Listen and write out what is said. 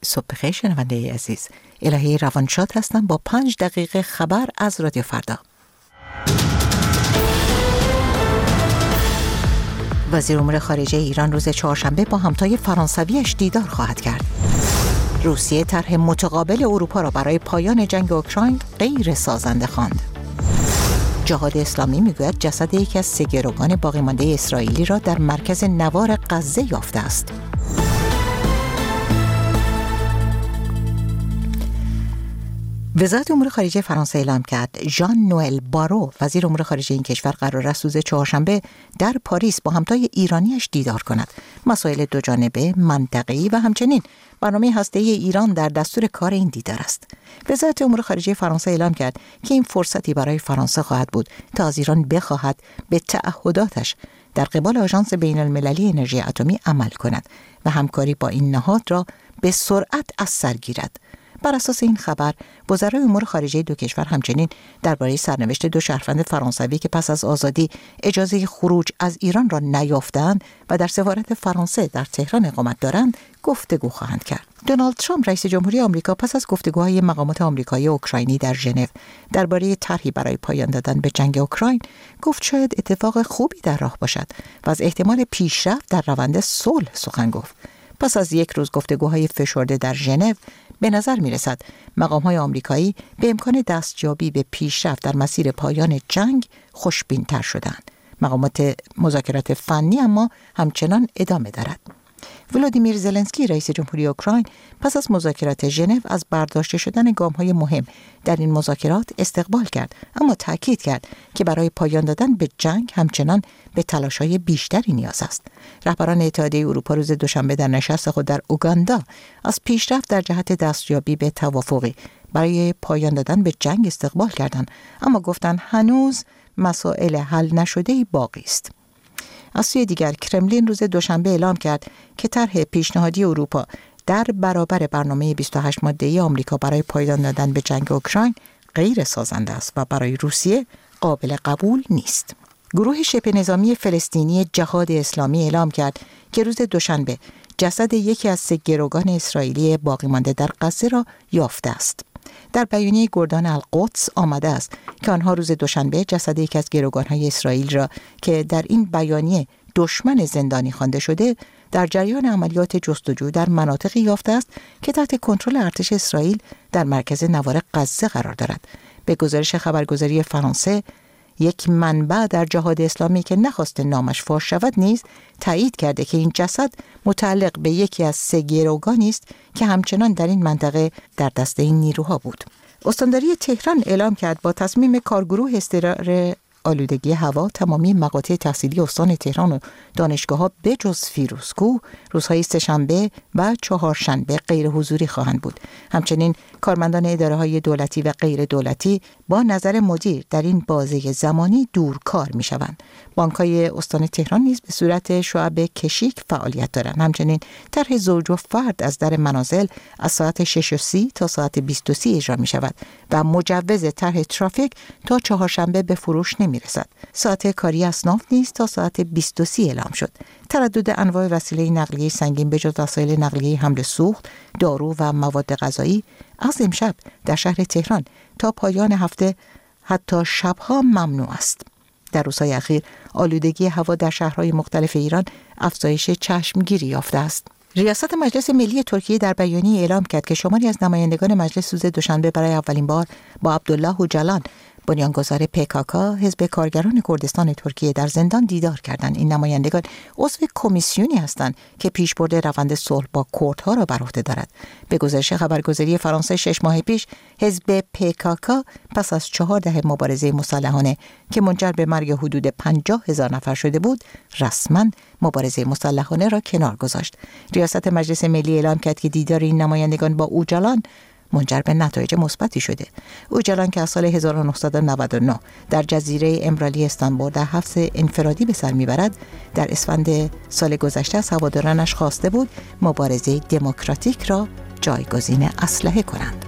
صبح بخیر شنونده عزیز. الهی روانشاد هستم با 5 دقیقه خبر از رادیو فردا. وزیر امور خارجه ایران روز چهارشنبه با همتای فرانسویش دیدار خواهد کرد. روسیه طرح متقابل اروپا را برای پایان جنگ اوکراین غیر سازنده خواند. جهاد اسلامی میگوید جسد یکی از 3 گروگان باقی مانده اسرائیلی را در مرکز نوار غزه یافته است. وزارت امور خارجه فرانسه اعلام کرد ژان نوئل بارو وزیر امور خارجه این کشور قرار است روز چهارشنبه در پاریس با همتای ایرانیش دیدار کند. مسائل دوجانبه، منطقه‌ای و همچنین برنامه هسته‌ای ایران در دستور کار این دیدار است. وزارت امور خارجه فرانسه اعلام کرد که این فرصتی برای فرانسه خواهد بود تا از ایران بخواهد به تعهداتش در قبال آژانس بین‌المللی انرژی اتمی عمل کند و همکاری با این نهاد را به سرعت از سر گیرد. بر اساس این خبر، وزرای امور خارجه دو کشور همچنین درباره سرنوشت 2 شهروند فرانسوی که پس از آزادی اجازه خروج از ایران را نیافتند و در سفارت فرانسه در تهران اقامت دارند، گفتگو خواهند کرد. دونالد ترامپ رئیس جمهوری آمریکا پس از گفتگوهای مقامات آمریکایی و اوکراینی در ژنو درباره طرحی برای پایان دادن به جنگ اوکراین گفت شاید اتفاق خوبی در راه باشد و از احتمال پیشرفت در روند صلح سخن گفت. پس از 1 روز گفتگوهای فشرده در ژنو، به نظر می رسد مقام‌های آمریکایی به امکان دستیابی به پیشرفت در مسیر پایان جنگ خوشبین‌تر شدند. مقامات مذاکرات فنی اما همچنان ادامه دارد. ولادیمیر زلنسکی رئیس جمهوری اوکراین پس از مذاکرات ژنو از برداشته شدن گام‌های مهم در این مذاکرات استقبال کرد، اما تاکید کرد که برای پایان دادن به جنگ همچنان به تلاش‌های بیشتری نیاز است. رهبران اتحادیه اروپا روز دوشنبه در نشست خود در اوگاندا از پیشرفت در جهت دستیابی به توافقی برای پایان دادن به جنگ استقبال کردند، اما گفتند هنوز مسائل حل نشده‌ای باقی است. از سوی دیگر کرملین روز دوشنبه اعلام کرد که طرح پیشنهادی اروپا در برابر برنامه 28 ماده‌ای آمریکا برای پایان دادن به جنگ اوکراین غیر سازنده است و برای روسیه قابل قبول نیست. گروه شبه نظامی فلسطینی جهاد اسلامی اعلام کرد که روز دوشنبه جسد یکی از 3 گروگان اسرائیلی باقی مانده در غزه را یافته است. در بیانیه گردان القدس آمده است که آنها روز دوشنبه جسد یک از گروگان‌های اسرائیل را که در این بیانیه دشمن زندانی خوانده شده در جریان عملیات جستجو در مناطقی یافته است که تحت کنترل ارتش اسرائیل در مرکز نوار غزه قرار دارد. به گزارش خبرگزاری فرانسه، یک منبع در جهاد اسلامی که نخواست نامش فاش شود نیز تایید کرده که این جسد متعلق به یکی از 3 گروگانی است که همچنان در این منطقه در دست این نیروها بود. استانداری تهران اعلام کرد با تصمیم کارگروه اضطرار آلودگی هوا تمامی مقاطع تحصیلی استان تهران و دانشگاه‌ها بجز فیروزکوه روزهای سه‌شنبه و چهارشنبه غیر حضوری خواهند بود. همچنین کارمندان اداره‌های دولتی و غیر دولتی با نظر مدیر در این بازه زمانی دور کار می‌شوند. بانک‌های استان تهران نیز به صورت شعب کشیک فعالیت دارند. همچنین طرح زوج و فرد از در منازل از ساعت 6:30 تا ساعت 20:30 اجرا می‌شود و مجوز طرح ترافیک تا چهارشنبه به فروش نمی‌رسد. ساعت کاری اصناف نیز تا ساعت 20:30 اعلام شد. تردد انواع وسیله نقلیه سنگین بجز وسایل نقلیه حمل سوخت، دارو و مواد غذایی از امشب در شهر تهران تا پایان هفته حتی شبها ممنوع است. در روزهای اخیر آلودگی هوا در شهرهای مختلف ایران افزایش چشمگیری یافته است. ریاست مجلس ملی ترکیه در بیانیه اعلام کرد که شماری از نمایندگان مجلس روز دوشنبه برای اولین بار با عبدالله اوجلان، بنیانگذار PKK، حزب کارگران کردستان ترکیه، در زندان دیدار کردند. این نمایندگان عضو کمیسیونی هستند که پیشبرد روند صلح با کردها را بر عهده دارد. به گزارش خبرگزاری فرانسه 6 ماه پیش حزب PKK پس از 4 دهه مبارزه مسلحانه که منجر به مرگ حدود 50,000 نفر شده بود، رسما مبارزه مسلحانه را کنار گذاشت. ریاست مجلس ملی اعلام کرد که دیدار این نمایندگان با اوجلان منجر به نتایج مثبتی شده. اوجلان که از سال 1999 در جزیره امرالی استانبول در حبس انفرادی به سر میبرد، در اسفند سال گذشته از هوادارانش خواسته بود مبارزه دموکراتیک را جایگزین اسلحه کنند.